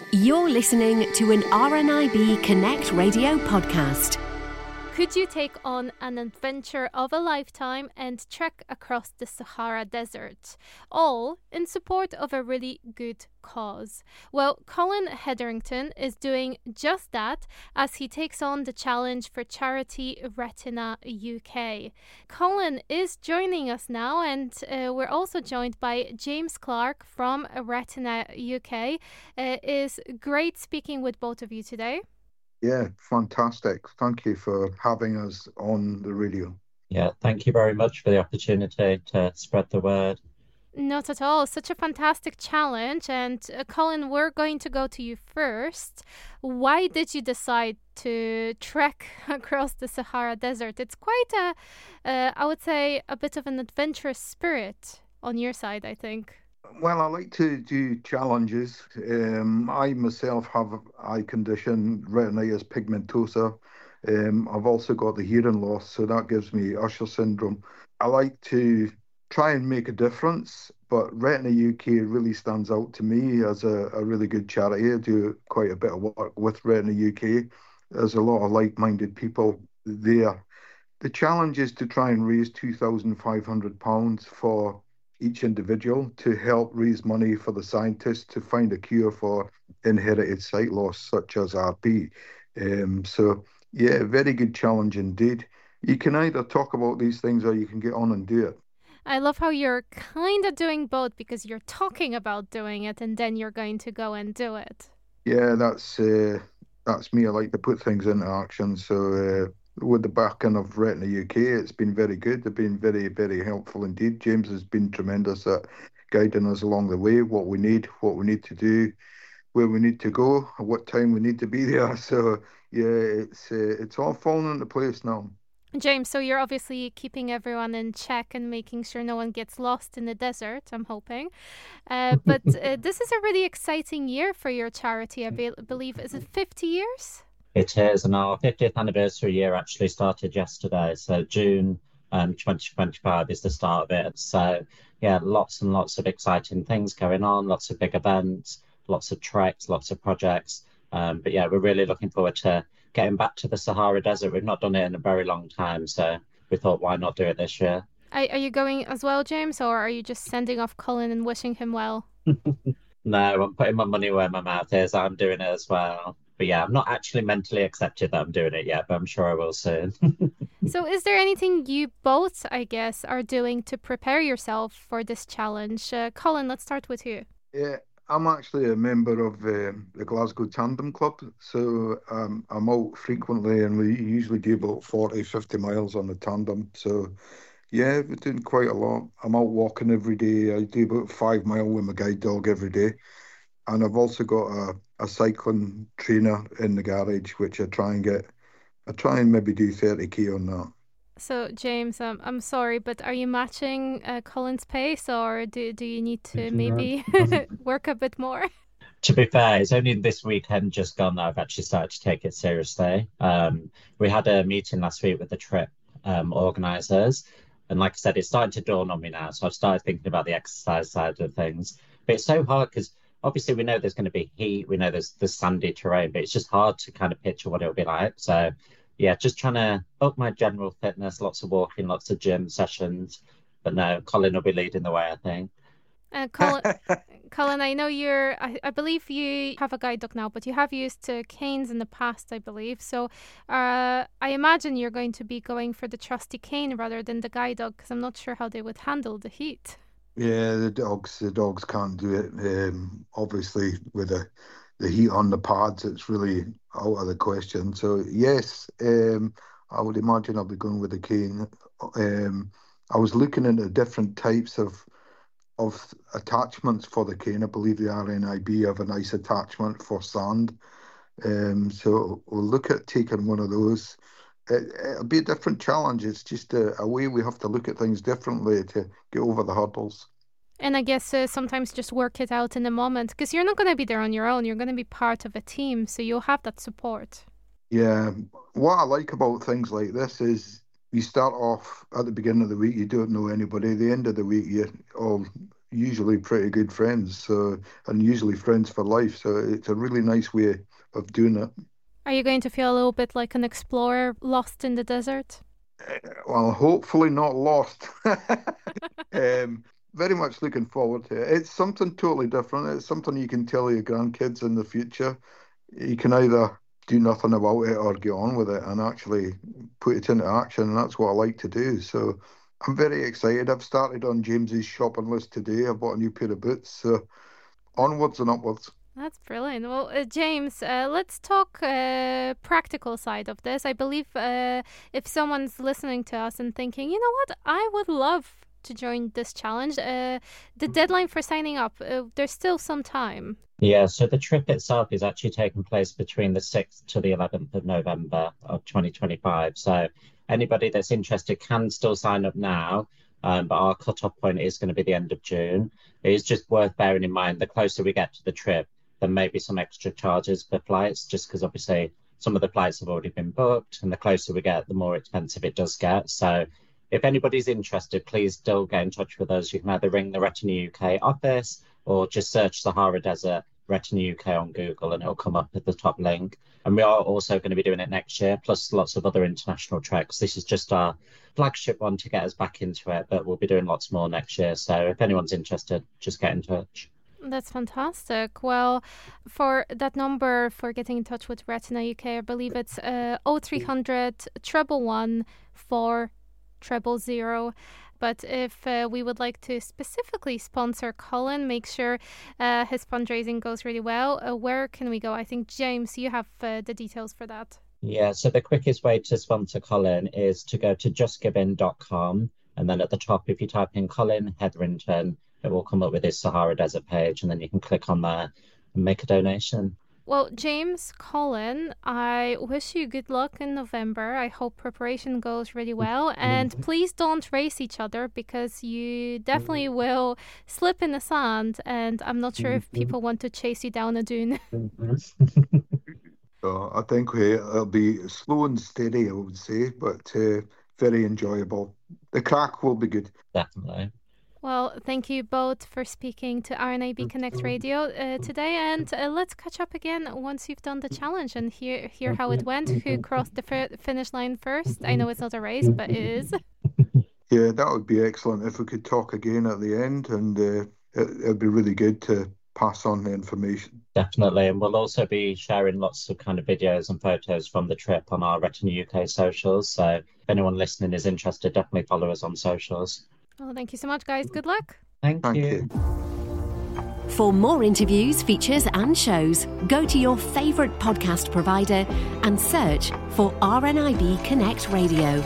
You're listening to an RNIB Connect Radio podcast. Could you take on an adventure of a lifetime and trek across the Sahara Desert, all in support of a really good cause? Well, Colin Hetherington is doing just that as he takes on the challenge for charity Retina UK. Colin is joining us now, and we're also joined by James Clark from Retina UK. It is great speaking with both of you today. Yeah, fantastic. Thank you for having us on the radio. Yeah, thank you very much for the opportunity to spread the word. Not at all. Such a fantastic challenge. And Colin, we're going to go to you first. Why did you decide to trek across the Sahara Desert? It's quite I would say, a bit of an adventurous spirit on your side, I think. Well, I like to do challenges. I myself have eye condition, retinitis pigmentosa. I've also got the hearing loss, so that gives me Usher syndrome. I like to try and make a difference, but Retina UK really stands out to me as a really good charity. I do quite a bit of work with Retina UK. There's a lot of like-minded people there. The challenge is to try and raise £2,500 for each individual to help raise money for the scientists to find a cure for inherited sight loss, such as RP. Yeah, very good challenge indeed. You can either talk about these things or you can get on and do it. I love how you're kind of doing both, because you're talking about doing it and then you're going to go and do it. Yeah, that's me. I like to put things into action. So with the backing of Retina UK, it's been very good. They've been very, very helpful indeed. James has been tremendous at guiding us along the way, what we need to do, where we need to go, at what time we need to be there. So yeah, it's all falling into place now. James, so you're obviously keeping everyone in check and making sure no one gets lost in the desert, I'm hoping. But this is a really exciting year for your charity, I believe. Is it 50 years? It is, and our 50th anniversary year actually started yesterday. So June 2025 is the start of it. So yeah, lots and lots of exciting things going on, lots of big events, lots of treks, lots of projects. But yeah, we're really looking forward to getting back to the Sahara Desert. We've not done it in a very long time, so we thought, why not do it this year? Are you going as well, James, or are you just sending off Colin and wishing him well? No, I'm putting my money where my mouth is. I'm doing it as well. But yeah, I'm not actually mentally accepted that I'm doing it yet, but I'm sure I will soon. So is there anything you both, I guess, are doing to prepare yourself for this challenge? Colin, let's start with you. Yeah, I'm actually a member of the Glasgow Tandem Club, so I'm out frequently, and we usually do about 40, 50 miles on the tandem. So yeah, we're doing quite a lot. I'm out walking every day. I do about 5 miles with my guide dog every day. And I've also got a cycling trainer in the garage, which I try and maybe do 30k on that. So, James, I'm sorry, but are you matching Colin's pace, or do you need to maybe work a bit more? To be fair, it's only this weekend just gone that I've actually started to take it seriously. We had a meeting last week with the trip organisers, and like I said, it's starting to dawn on me now. So I've started thinking about the exercise side of things. But it's so hard because obviously we know there's going to be heat, we know there's sandy terrain, but it's just hard to kind of picture what it'll be like. So yeah, just trying to up my general fitness, lots of walking, lots of gym sessions. But no, Colin will be leading the way, I think. Colin, I know I believe you have a guide dog now, but you have used canes in the past, I believe. So I imagine you're going to be going for the trusty cane rather than the guide dog, because I'm not sure how they would handle the heat. Yeah, the dogs can't do it. Obviously, with the heat on the pads, it's really out of the question. So yes, I would imagine I'll be going with the cane. I was looking into different types of attachments for the cane. I believe the RNIB have a nice attachment for sand. So we'll look at taking one of those. It'll be a different challenge. It's just a way we have to look at things differently to get over the hurdles. And I guess sometimes just work it out in the moment, because you're not going to be there on your own. You're going to be part of a team, so you'll have that support. Yeah. What I like about things like this is you start off at the beginning of the week, you don't know anybody. At the end of the week, you all usually pretty good friends, and usually friends for life. So it's a really nice way of doing it. Are you going to feel a little bit like an explorer lost in the desert? Well, hopefully not lost. Very much looking forward to it. It's something totally different. It's something you can tell your grandkids in the future. You can either do nothing about it or get on with it and actually put it into action. And that's what I like to do. So I'm very excited. I've started on James's shopping list today. I bought a new pair of boots. So onwards and upwards. That's brilliant. Well, James, let's talk practical side of this. I believe if someone's listening to us and thinking, you know what, I would love to join this challenge, the deadline for signing up, there's still some time. Yeah, so the trip itself is actually taking place between the 6th to the 11th of November of 2025. So anybody that's interested can still sign up now. But our cut-off point is going to be the end of June. It is just worth bearing in mind, the closer we get to the trip, there may be some extra charges for flights, just because obviously some of the flights have already been booked, and the closer we get, the more expensive it does get. So if anybody's interested, please still get in touch with us. You can either ring the Retinue UK office or just search Sahara Desert Retinue UK on Google and it'll come up at the top link. And we are also going to be doing it next year, plus lots of other international treks. This is just our flagship one to get us back into it, but we'll be doing lots more next year. So if anyone's interested, just get in touch. That's fantastic. Well, for that number for getting in touch with Retina UK, I believe it's 0300 111 400. But if we would like to specifically sponsor Colin, make sure his fundraising goes really well, where can we go? I think, James, you have the details for that. Yeah, so the quickest way to sponsor Colin is to go to justgiving.com. And then at the top, if you type in Colin Hetherington, it will come up with his Sahara Desert page. And then you can click on there and make a donation. Well, James, Colin, I wish you good luck in November. I hope preparation goes really well. And please don't race each other, because you definitely will slip in the sand. And I'm not sure if people want to chase you down a dune. I think it'll be slow and steady, I would say, but very enjoyable. The crack will be good. Definitely. Well, thank you both for speaking to RNIB Connect Radio today, and let's catch up again once you've done the challenge and hear how it went, who crossed the finish line first. I know it's not a race, but it is. Yeah, that would be excellent if we could talk again at the end, and it'd be really good to pass on the information. Definitely, and we'll also be sharing lots of kind of videos and photos from the trip on our Retinue UK socials, so if anyone listening is interested, definitely follow us on socials. Well, thank you so much, guys. Good luck. Thank you. For more interviews, features and shows, go to your favourite podcast provider and search for RNIB Connect Radio.